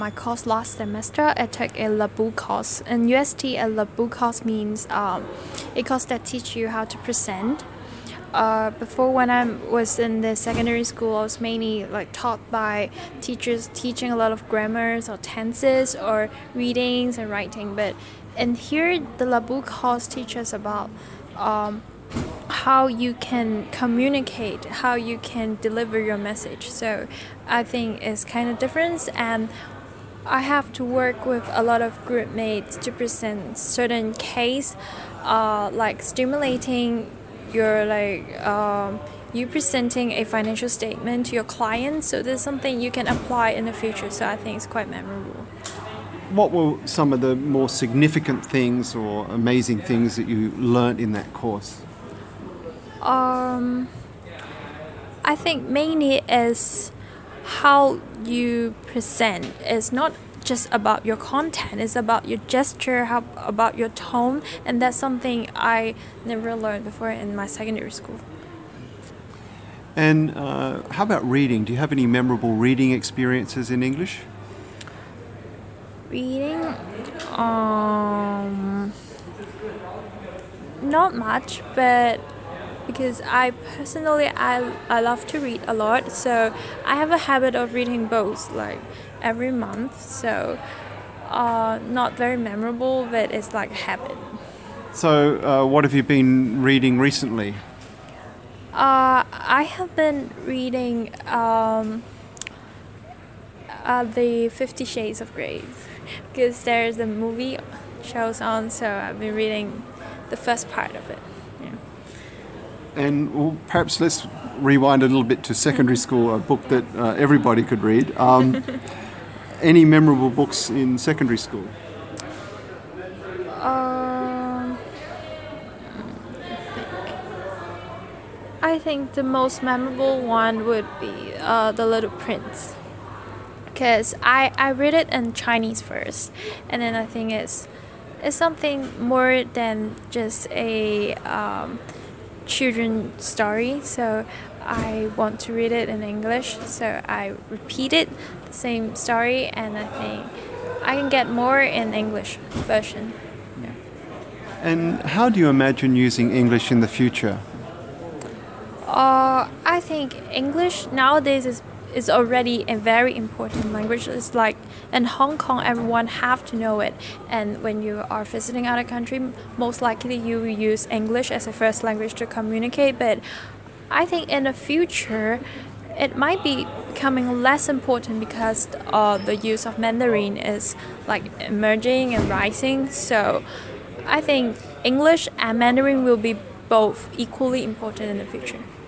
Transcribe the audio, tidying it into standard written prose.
My course last semester, I took a Labu course. In UST, a Labu course means a course that teach you how to present. Before, when I was in the secondary school, I was mainly taught by teachers teaching a lot of grammars or tenses or readings and writing. But in here, the Labu course teaches about how you can communicate, how you can deliver your message. So I think it's kind of different, and I have to work with a lot of group mates to present certain case, like stimulating your you presenting a financial statement to your client. So this is something you can apply in the future. So I think it's quite memorable. What were some of the more significant things or amazing things that you learnt in that course? I think mainly is how you present. It's not just about your content, it's about your gesture, about your tone, and that's something I never learned before in my secondary school. And how about reading? Do you have any memorable reading experiences in English? Reading? Not much, but because I personally I love to read a lot, so I have a habit of reading books every month. So not very memorable, but it's like a habit. So what have you been reading recently? I have been reading the 50 Shades of Grey because there's a movie shows on, so I've been reading the first part of it. And perhaps let's rewind a little bit to secondary school, a book that everybody could read. Any memorable books in secondary school? I think the most memorable one would be The Little Prince, because I read it in Chinese first, and then I think it's something more than just a children's story, so I want to read it in English, so I repeated the same story, and I think I can get more in English version. And how do you imagine using English in the future? I think English nowadays is already a very important language. It's like in Hong Kong, everyone have to know it. And when you are visiting other country, most likely you will use English as a first language to communicate. But I think in the future, it might be becoming less important because the use of Mandarin is emerging and rising. So I think English and Mandarin will be both equally important in the future.